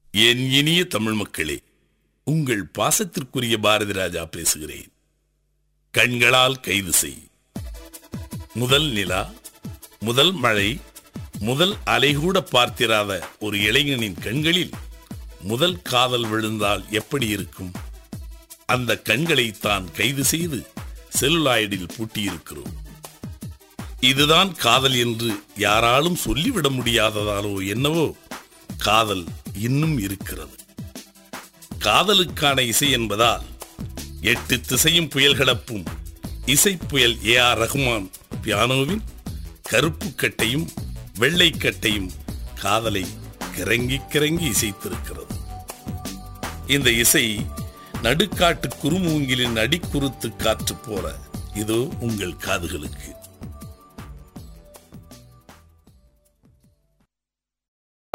என் இனிய தமிழ் மக்களே, உங்கள் பாசத்திற்குரிய பாரதி ராஜா பேசுகிறேன். கண்களால் கைது செய். முதல் நிலா, முதல் மழை, முதல் அலைகூட பார்த்திராத ஒரு இளைஞனின் கண்களில் முதல் காதல் விழுந்தால் எப்படி இருக்கும்? அந்த கண்களை தான் கைது செய்து செல்லுலாய்டில் பூட்டியிருக்கிறோம். இதுதான் காதல் என்று யாராலும் சொல்லிவிட முடியாததாலோ என்னவோ காதல் இன்னும் இருக்கிறது. காதலுக்கான இசை என்பதால் 8 திசையும் புயல் கிளப்பும் இசை புயல் A.R. ரஹ்மான் பியானோவின் கருப்பு கட்டையும் வெள்ளை கட்டையும் காதலை கிறங்கி கிறங்கி இசைத்திருக்கிறது. இந்த இசை நடுக்காட்டு குறுமூங்கிலின் அடிக்குறுத்து காற்று போல இதோ உங்கள் காதுகளுக்கு.